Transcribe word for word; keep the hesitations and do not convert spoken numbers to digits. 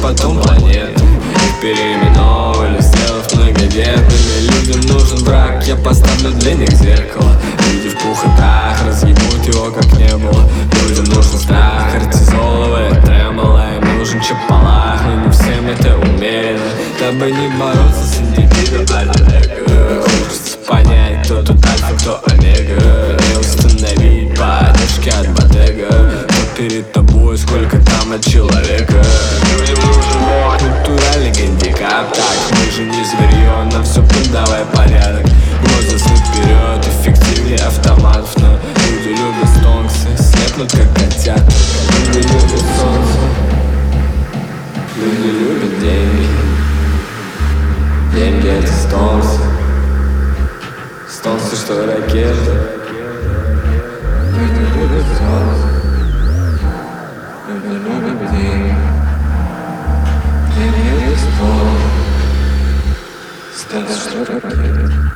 потом планеты переименовывали, сделав многодетными. Людям нужен враг, я поставлю для них зеркало. Люди в пух и прах разъебут его как не было. Людям нужен страх, кортизоловое тремоло. Им нужен чапалах, но не всем это умеренно. Дабы не бороться с индивидом, а хочется понять, кто тут альфа, кто омега. Не установить поддержки от ботега. Кто перед тобой, сколько там от человека. Людям нужен Бог, культуральный гандикап. Так, мы же не зверье, нам все подавай порядок. Можно заснуть вперед, эффективнее автоматов. Но люди любят стонксы, слепнут как котята. Люди любят солнце, люди любят деньги. Деньги это стонсы, стонсы, что ракеты. Люди любят солнце, люди любят деньги. Деньги это стонсы, стонсы, что ракеты.